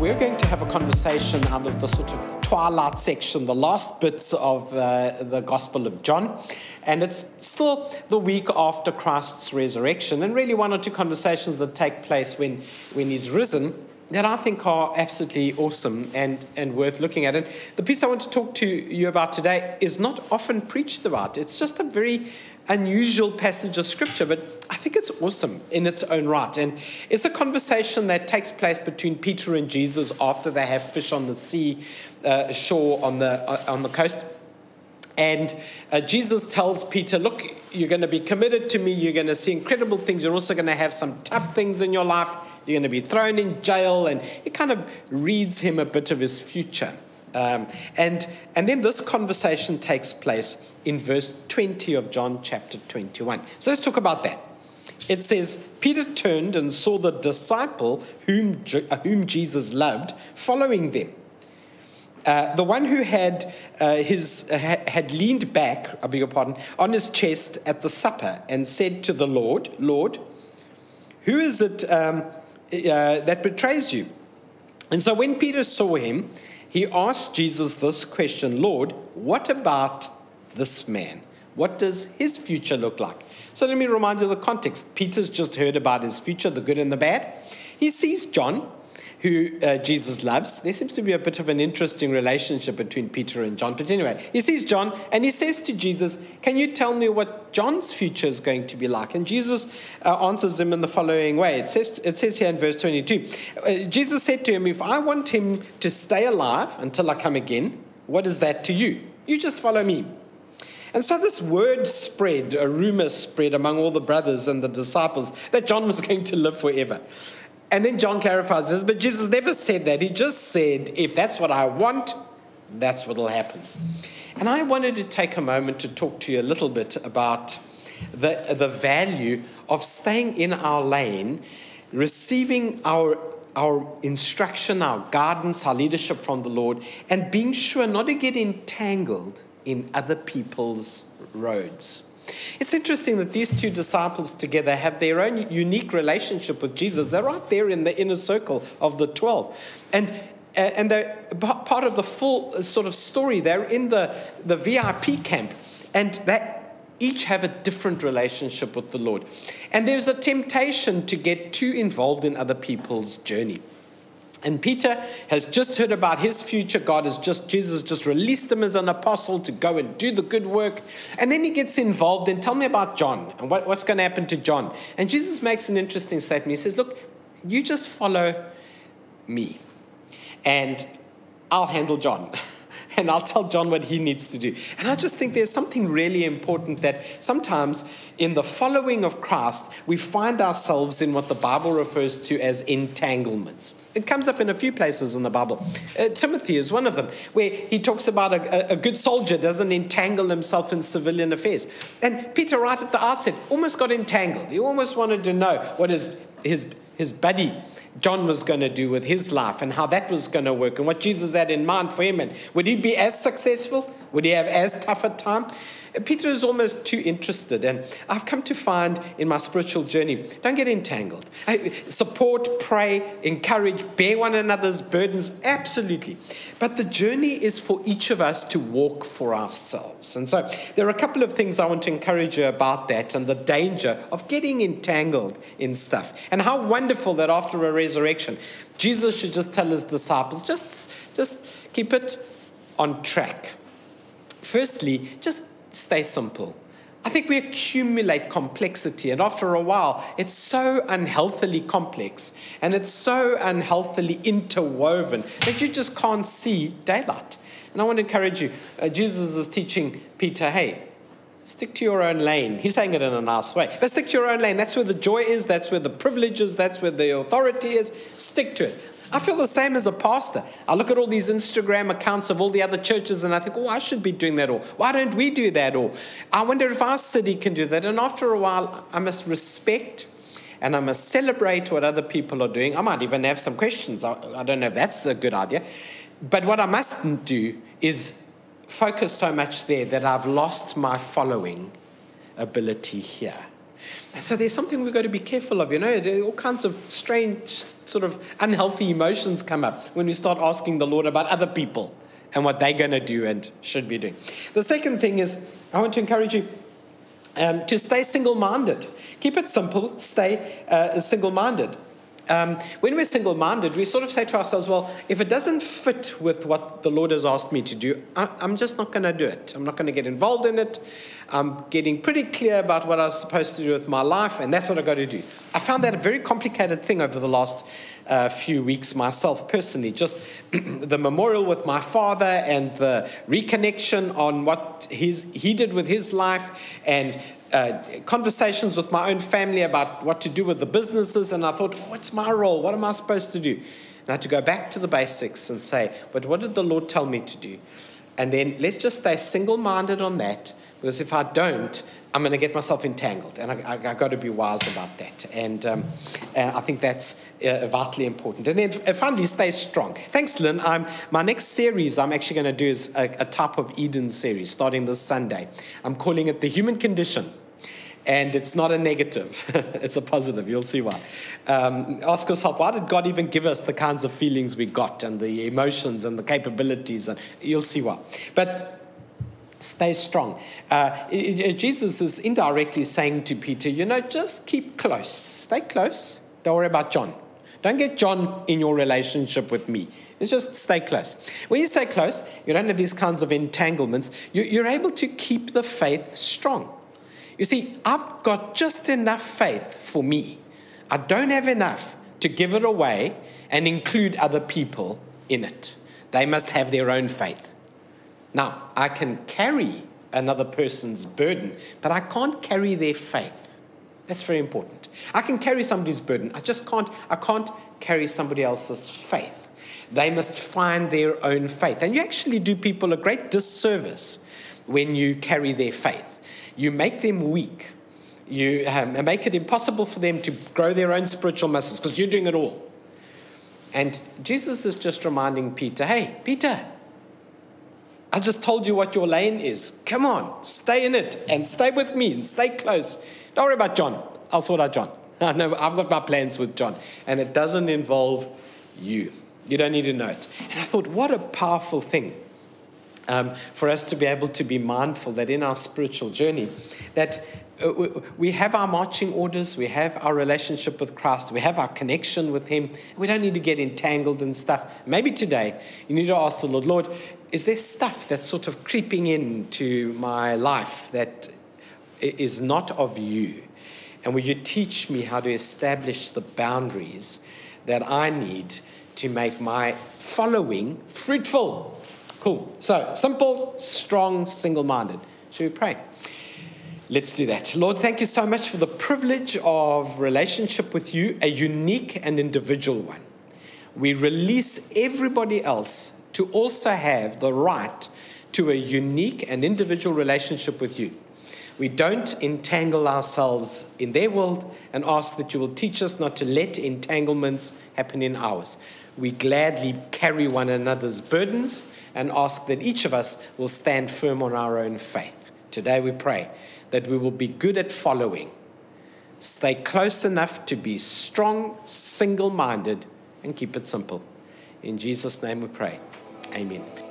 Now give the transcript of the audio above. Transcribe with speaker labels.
Speaker 1: we're going to have a conversation out of the sort of twilight section, the last bits of the Gospel of John. And it's still the week after Christ's resurrection, and really one or two conversations that take place when he's risen that I think are absolutely awesome and worth looking at. And the piece I want to talk to you about today is not often preached about. It's just a very unusual passage of Scripture, but I think it's awesome in its own right. And it's a conversation that takes place between Peter and Jesus after they have fish on the sea shore on the coast. And Jesus tells Peter, look, you're going to be committed to me. You're going to see incredible things. You're also going to have some tough things in your life. You're going to be thrown in jail. And he kind of reads him a bit of his future. And then this conversation takes place in verse 20 of John chapter 21. So let's talk about that. It says, Peter turned and saw the disciple whom Jesus loved following them. The one who had leaned back, on his chest at the supper and said to the Lord, who is it that betrays you? And so when Peter saw him, he asked Jesus this question, Lord, what about this man? What does his future look like? So let me remind you of the context. Peter's just heard about his future, the good and the bad. He sees John, who Jesus loves. There seems to be a bit of an interesting relationship between Peter and John. But anyway, he sees John and he says to Jesus, can you tell me what John's future is going to be like? And Jesus answers him in the following way. It says here in verse 22, Jesus said to him, if I want him to stay alive until I come again, what is that to you? You just follow me. And so this word spread, a rumor spread among all the brothers and the disciples that John was going to live forever. And then John clarifies this, but Jesus never said that. He just said, if that's what I want, that's what will happen. And I wanted to take a moment to talk to you a little bit about the value of staying in our lane, receiving our instruction, our guidance, our leadership from the Lord, and being sure not to get entangled in other people's roads. It's interesting that these two disciples together have their own unique relationship with Jesus. They're right there in the inner circle of the 12. And they're part of the full sort of story. They're in the VIP camp. And they each have a different relationship with the Lord. And there's a temptation to get too involved in other people's journey. And Peter has just heard about his future. Jesus just released him as an apostle to go and do the good work. And then he gets involved in, tell me about John and what's going to happen to John. And Jesus makes an interesting statement. He says, look, you just follow me and I'll handle John. And I'll tell John what he needs to do. And I just think there's something really important that sometimes in the following of Christ, we find ourselves in what the Bible refers to as entanglements. It comes up in a few places in the Bible. Timothy is one of them, where he talks about a good soldier doesn't entangle himself in civilian affairs. And Peter, right at the outset, almost got entangled. He almost wanted to know what his buddy John was going to do with his life and how that was going to work and what Jesus had in mind for him. And would he be as successful? Would he have as tough a time? Peter is almost too interested. And I've come to find in my spiritual journey, don't get entangled. Support, pray, encourage, bear one another's burdens, absolutely. But the journey is for each of us to walk for ourselves. And so there are a couple of things I want to encourage you about that and the danger of getting entangled in stuff. And how wonderful that after a resurrection, Jesus should just tell his disciples, just keep it on track. Firstly, just stay simple. I think we accumulate complexity, and after a while, it's so unhealthily complex and it's so unhealthily interwoven that you just can't see daylight. And I want to encourage you. Jesus is teaching Peter, hey, stick to your own lane. He's saying it in a nice way, but stick to your own lane. That's where the joy is. That's where the privilege is. That's where the authority is. Stick to it. I feel the same as a pastor. I look at all these Instagram accounts of all the other churches and I think, I should be doing that. Or why don't we do that? Or I wonder if our city can do that. And after a while, I must respect and I must celebrate what other people are doing. I might even have some questions. I don't know if that's a good idea. But what I mustn't do is focus so much there that I've lost my following ability here. And so there's something we've got to be careful of. All kinds of strange, sort of unhealthy emotions come up when we start asking the Lord about other people and what they're going to do and should be doing. The second thing is, I want to encourage you to stay single-minded. Keep it simple, stay single-minded. When we're single-minded, we sort of say to ourselves, well, if it doesn't fit with what the Lord has asked me to do, I'm just not going to do it. I'm not going to get involved in it. I'm getting pretty clear about what I was supposed to do with my life, and that's what I've got to do. I found that a very complicated thing over the last few weeks myself personally. Just the memorial with my father and the reconnection on what he did with his life, and conversations with my own family about what to do with the businesses. And I thought, what's my role? What am I supposed to do? And I had to go back to the basics and say, but what did the Lord tell me to do? And then let's just stay single-minded on that, because if I don't, I'm going to get myself entangled, and I got to be wise about that. And I think that's vitally important. And then finally, stay strong. Thanks, Lynn. My next series I'm actually going to do is a Type of Eden series starting this Sunday. I'm calling it The Human Condition. And it's not a negative, it's a positive. You'll see why. Ask yourself, why did God even give us the kinds of feelings we got and the emotions and the capabilities? And you'll see why. But stay strong. Jesus is indirectly saying to Peter, just keep close. Stay close. Don't worry about John. Don't get John in your relationship with me. It's just stay close. When you stay close, you don't have these kinds of entanglements. You're able to keep the faith strong. You see, I've got just enough faith for me. I don't have enough to give it away and include other people in it. They must have their own faith. Now, I can carry another person's burden, but I can't carry their faith. That's very important. I can carry somebody's burden. I can't carry somebody else's faith. They must find their own faith. And you actually do people a great disservice when you carry their faith. You make them weak. You make it impossible for them to grow their own spiritual muscles because you're doing it all. And Jesus is just reminding Peter, hey, Peter, I just told you what your lane is. Come on, stay in it and stay with me and stay close. Don't worry about John. I'll sort out John. I know I've got my plans with John. And it doesn't involve you. You don't need to know it. And I thought, what a powerful thing. For us to be able to be mindful that in our spiritual journey, that we have our marching orders, we have our relationship with Christ, we have our connection with Him. We don't need to get entangled in stuff. Maybe today you need to ask the Lord, Lord, is there stuff that's sort of creeping into my life that is not of you? And will you teach me how to establish the boundaries that I need to make my following fruitful? Cool. So, simple, strong, single-minded. Should we pray? Let's do that. Lord, thank you so much for the privilege of relationship with you, a unique and individual one. We release everybody else to also have the right to a unique and individual relationship with you. We don't entangle ourselves in their world and ask that you will teach us not to let entanglements happen in ours. We gladly carry one another's burdens and ask that each of us will stand firm on our own faith. Today we pray that we will be good at following, stay close enough to be strong, single-minded, and keep it simple. In Jesus' name we pray. Amen.